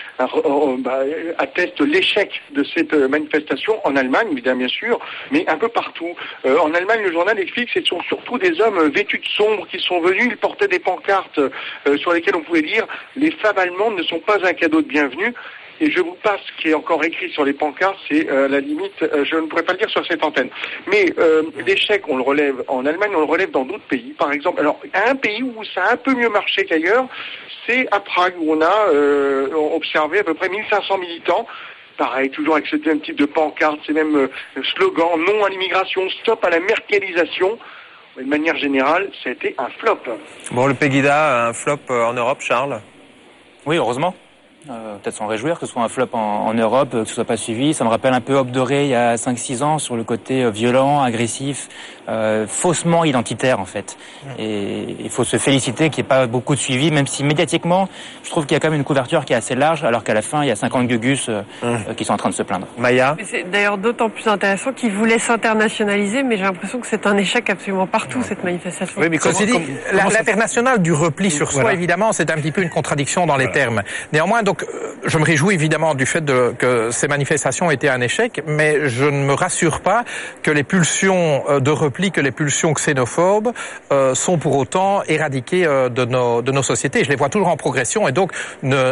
atteste l'échec de cette manifestation en Allemagne, bien sûr, mais un peu partout. En Allemagne, le journal explique que ce sont surtout des hommes vêtus de sombre qui sont venus. Ils portaient des pancartes sur lesquelles on pouvait lire « Les femmes allemandes ne sont pas un cadeau de bienvenue ». Et je vous passe ce qui est encore écrit sur les pancartes, c'est la limite, je ne pourrais pas le dire sur cette antenne. Mais l'échec, on le relève en Allemagne, on le relève dans d'autres pays. Par exemple, alors un pays où ça a un peu mieux marché qu'ailleurs, c'est à Prague, où on a observé à peu près 1500 militants. Pareil, toujours avec ce même type de pancarte, ces mêmes slogans, non à l'immigration, stop à la merkelisation. De manière générale, ça a été un flop. Bon, le Pegida, un flop en Europe, Charles ? Oui, heureusement. Peut-être s'en réjouir que ce soit un flop en Europe, que ce soit pas suivi. Ça me rappelle un peu Aube Dorée il y a 5-6 ans sur le côté violent, agressif, faussement identitaire en fait. Et il faut se féliciter qu'il n'y ait pas beaucoup de suivi, même si médiatiquement, je trouve qu'il y a quand même une couverture qui est assez large, alors qu'à la fin, il y a 50 gugus qui sont en train de se plaindre. Maya ? C'est d'ailleurs d'autant plus intéressant qu'ils voulaient s'internationaliser, mais j'ai l'impression que c'est un échec absolument partout, cette manifestation. Oui, mais ceci dit, l'international du repli sur soi, évidemment, c'est un petit peu une contradiction dans les termes. Néanmoins, donc, je me réjouis évidemment du fait que ces manifestations étaient un échec, mais je ne me rassure pas que les pulsions de repli, que les pulsions xénophobes sont pour autant éradiquées de nos sociétés. Je les vois toujours en progression et donc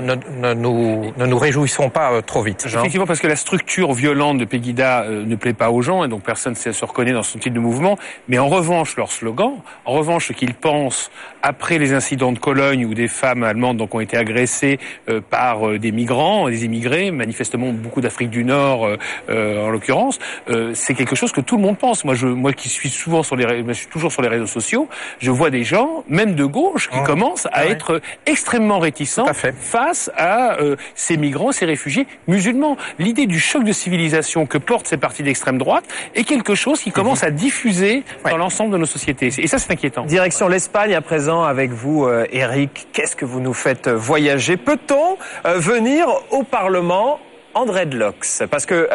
ne nous réjouissons pas trop vite. Jean. Effectivement, parce que la structure violente de Pegida ne plaît pas aux gens et donc personne ne se reconnaît dans son type de mouvement. Mais en revanche, leur slogan, en revanche, ce qu'ils pensent après les incidents de Cologne où des femmes allemandes donc ont été agressées par des migrants, des immigrés, manifestement beaucoup d'Afrique du Nord en l'occurrence, c'est quelque chose que tout le monde pense. Moi qui suis souvent je suis toujours sur les réseaux sociaux, je vois des gens, même de gauche, qui commencent à être extrêmement réticents face à ces migrants, ces réfugiés musulmans. L'idée du choc de civilisation que portent ces partis d'extrême droite est quelque chose qui commence à diffuser dans l'ensemble de nos sociétés. Et ça, c'est inquiétant. Direction l'Espagne à présent avec vous, Eric. Qu'est-ce que vous nous faites voyager ? Peut-on venir au Parlement en dreadlocks? Parce que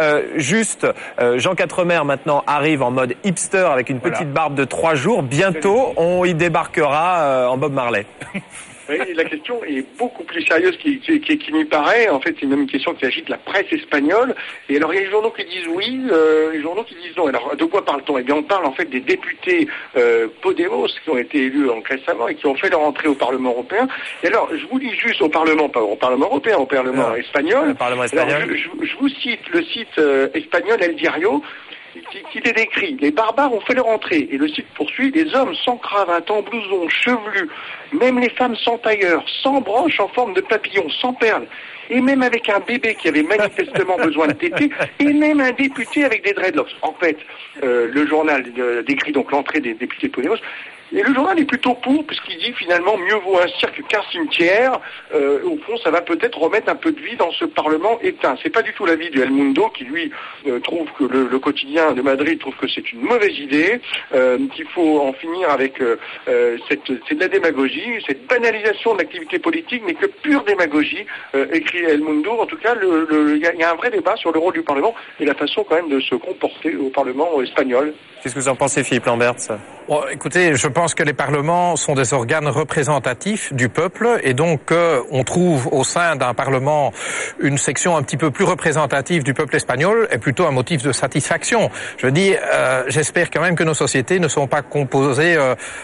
Jean Quatremer maintenant arrive en mode hipster avec une petite barbe de 3 jours. Bientôt, on y débarquera en Bob Marley. Oui, la question est beaucoup plus sérieuse qu'il n'y paraît. En fait, c'est même une question qui agite la presse espagnole. Et alors, il y a les journaux qui disent oui, les journaux qui disent non. Alors, de quoi parle-t-on ? Eh bien, on parle en fait des députés Podemos qui ont été élus récemment et qui ont fait leur entrée au Parlement européen. Et alors, je vous lis juste au Parlement, pas au Parlement européen, au Parlement espagnol. Le Parlement espagnol. Alors, je vous cite le site espagnol El Diario, qui les décrit. Les barbares ont fait leur entrée. Et le site poursuit, les hommes sans cravate, en blouson, chevelus, même les femmes sans tailleur, sans broche en forme de papillon, sans perles, et même avec un bébé qui avait manifestement besoin de téter, et même un député avec des dreadlocks. En fait, le journal décrit donc l'entrée des députés Podemos. Et le journal est plutôt pour, puisqu'il dit finalement mieux vaut un cirque qu'un cimetière. Au fond, ça va peut-être remettre un peu de vie dans ce Parlement éteint. C'est pas du tout l'avis de El Mundo, qui lui trouve que le quotidien de Madrid trouve que c'est une mauvaise idée, qu'il faut en finir avec c'est de la démagogie, cette banalisation de l'activité politique, mais que pure démagogie, écrit El Mundo. En tout cas, il y a un vrai débat sur le rôle du Parlement et la façon quand même de se comporter au Parlement espagnol. Qu'est-ce que vous en pensez, Philippe Lamberts ? Bon, écoutez, je pense que les parlements sont des organes représentatifs du peuple et donc on trouve au sein d'un parlement une section un petit peu plus représentative du peuple espagnol est plutôt un motif de satisfaction. Je dis, j'espère quand même que nos sociétés ne sont pas composées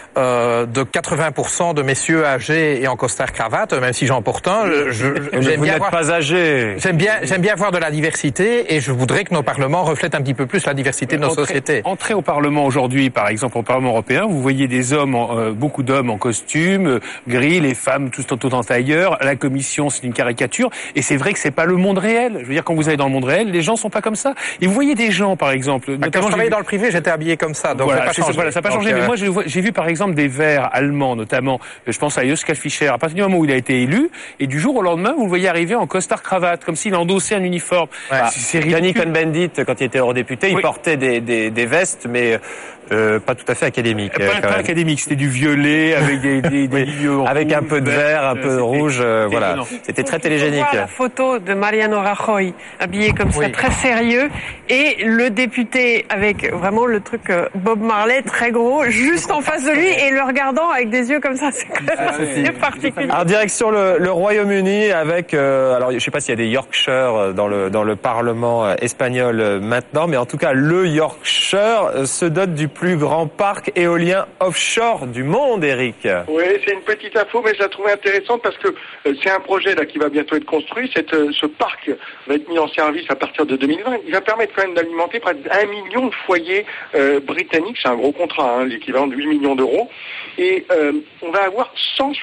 de 80% de messieurs âgés et en costard-cravate, même si j'en porte un. Vous n'êtes pas âgé. J'aime bien voir de la diversité et je voudrais que nos parlements reflètent un petit peu plus la diversité de nos sociétés. Entrez au Parlement aujourd'hui, par exemple au Parlement européen, vous voyez des les hommes, beaucoup d'hommes en costume gris, les femmes tout en tailleur. La commission, c'est une caricature. Et c'est vrai que c'est pas le monde réel. Je veux dire, quand vous allez dans le monde réel, les gens sont pas comme ça. Et vous voyez des gens, par exemple. Quand je travaillais dans le privé, j'étais habillé comme ça. Donc voilà, ça n'a pas changé. Mais moi, j'ai vu par exemple des Verts allemands, notamment. Je pense à Joschka Fischer. À partir du moment où il a été élu, et du jour au lendemain, vous le voyez arriver en costard cravate, comme s'il endossait un uniforme. Ouais. C'est ridicule. Yannick Cohn-Bendit, quand il était eurodéputé, il portait des vestes, mais pas tout à fait académiques. Pas académique, c'était du violet avec des lignes rouges, avec un peu de vert, un peu de rouge, voilà. C'était très télégénique. On voit la photo de Mariano Rajoy habillé comme ça, très sérieux, et le député avec vraiment le truc Bob Marley très gros, juste en face de lui et le regardant avec des yeux comme ça. C'est particulier. Alors direction le Royaume-Uni avec, alors je sais pas s'il y a des Yorkshire dans le Parlement espagnol maintenant, mais en tout cas le Yorkshire se dote du plus grand parc éolien offshore du monde, Eric. Oui, c'est une petite info, mais je la trouvais intéressante parce que c'est un projet là qui va bientôt être construit. Ce parc va être mis en service à partir de 2020. Il va permettre quand même d'alimenter près d'1 million de foyers britanniques. C'est un gros contrat, l'équivalent de 8 millions d'euros. Et on va avoir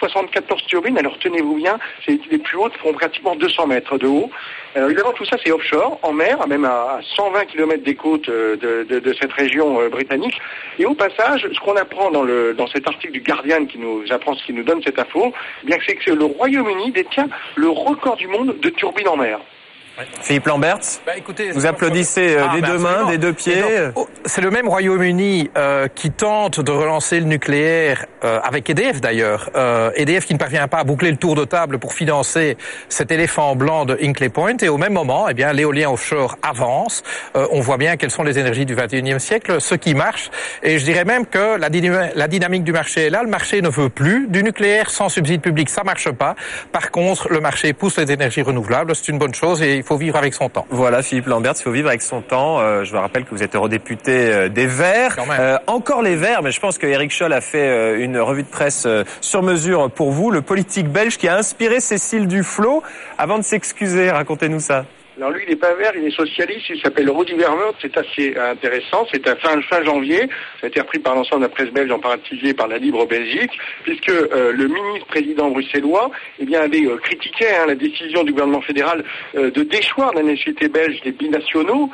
174 turbines. Alors tenez-vous bien, les plus hautes font pratiquement 200 mètres de haut. Alors évidemment, tout ça c'est offshore, en mer, même à 120 km des côtes de cette région britannique. Et au passage, ce qu'on apprend dans cet article du Guardian qui nous donne cette info, bien c'est que le Royaume-Uni détient le record du monde de turbines en mer. Philippe Lamberts, écoutez, vous applaudissez des deux mains, des deux pieds. C'est le même Royaume-Uni qui tente de relancer le nucléaire avec EDF d'ailleurs. EDF qui ne parvient pas à boucler le tour de table pour financer cet éléphant blanc de Hinkley Point. Et au même moment, eh bien, l'éolien offshore avance. On voit bien quelles sont les énergies du XXIe siècle, ce qui marche. Et je dirais même que la dynamique du marché est là. Le marché ne veut plus du nucléaire sans subside public, ça marche pas. Par contre, le marché pousse les énergies renouvelables. C'est une bonne chose et il faut vivre avec son temps. Voilà, Philippe Lamberts, il faut vivre avec son temps. Je vous rappelle que vous êtes eurodéputé des Verts. Encore les Verts, mais je pense que Éric Scholl a fait une revue de presse sur mesure pour vous. Le politique belge qui a inspiré Cécile Duflot. Avant de s'excuser, racontez-nous ça. Alors lui, il n'est pas vert, il est socialiste, il s'appelle Rudy Verwoerd, c'est assez intéressant, c'est à fin janvier, ça a été repris par l'ensemble de la presse belge, en particulier par la Libre Belgique, puisque le ministre-président bruxellois avait critiqué la décision du gouvernement fédéral de déchoir de la nationalité belge des binationaux,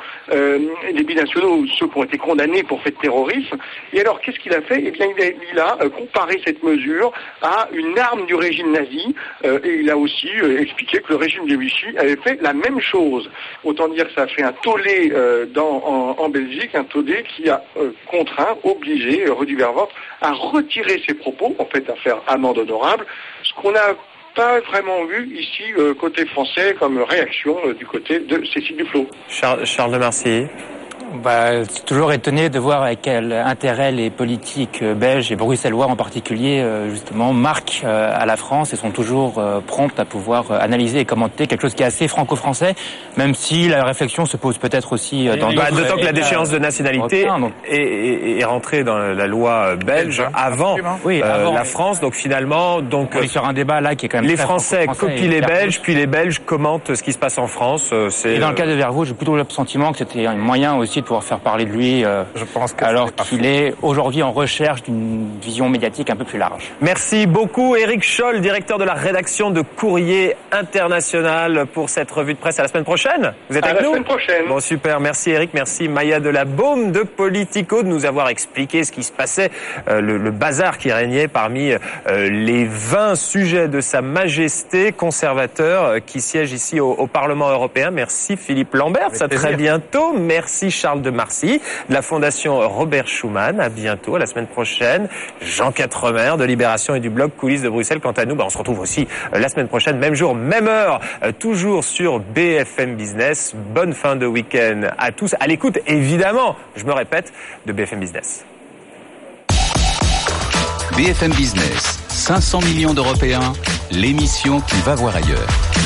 ceux qui ont été condamnés pour fait de terrorisme. Et alors, qu'est-ce qu'il a fait ? Il a comparé cette mesure à une arme du régime nazi, et il a aussi expliqué que le régime de Vichy avait fait la même chose. Autant dire que ça a fait un tollé en Belgique, un tollé qui a obligé Rudy Verwoerd à retirer ses propos, en fait à faire amende honorable, ce qu'on n'a pas vraiment vu ici côté français comme réaction du côté de Cécile Duflot. Charles de Marcy. C'est toujours étonné de voir avec quel intérêt les politiques belges et bruxellois en particulier justement marquent à la France et sont toujours promptes à pouvoir analyser et commenter quelque chose qui est assez franco-français, même si la réflexion se pose peut-être aussi dans d'autres... D'autant que la déchéance de nationalité est rentrée dans la loi belge avant la France, donc finalement... On est sur un débat là qui est quand même les Français copient les Belges, puis les Belges commentent ce qui se passe en France. Et dans le cas de Verwoerd, j'ai plutôt le sentiment que c'était un moyen aussi de pouvoir faire parler de lui, je pense que alors qu'il est aujourd'hui en recherche d'une vision médiatique un peu plus large. Merci beaucoup Éric Scholl, directeur de la rédaction de Courrier International, pour cette revue de presse. À la semaine prochaine. Vous êtes avec nous ? À la semaine prochaine. Bon, super. Merci Éric. Merci Maya Delabaume de Politico de nous avoir expliqué ce qui se passait, le bazar qui régnait parmi les 20 sujets de Sa Majesté conservateur qui siège ici au Parlement européen. Merci Philippe Lamberts. À très bientôt. Merci Charles de Marcy de la Fondation Robert Schuman. À bientôt, à la semaine prochaine. Jean Quatremer de Libération et du blog Coulisses de Bruxelles. Quant à nous, on se retrouve aussi la semaine prochaine, même jour, même heure, toujours sur BFM Business. Bonne fin de week-end à tous. À l'écoute, évidemment, je me répète, de BFM Business. BFM Business, 500 millions d'Européens, l'émission qui va voir ailleurs.